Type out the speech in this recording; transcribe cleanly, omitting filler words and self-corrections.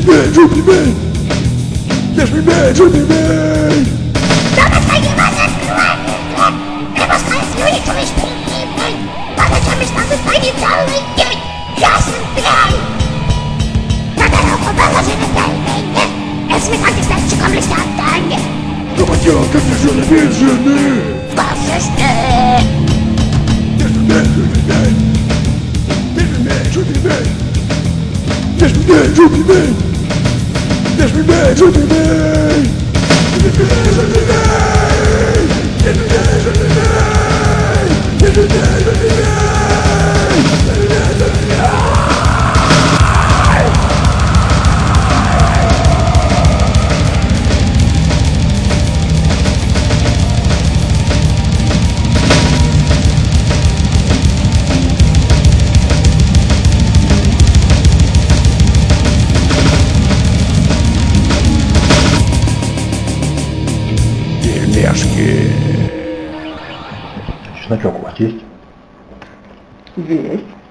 Кто последний вас откроет? Небо скользнули, слышь, перед по ночам и штаны станет целый день. Ясен пей. На дорогу положены тайны. Сметанки с перчиком листят тайны. Работяг, как ты жена без жены. Скажешь ты. Чесночок у вас есть? Есть.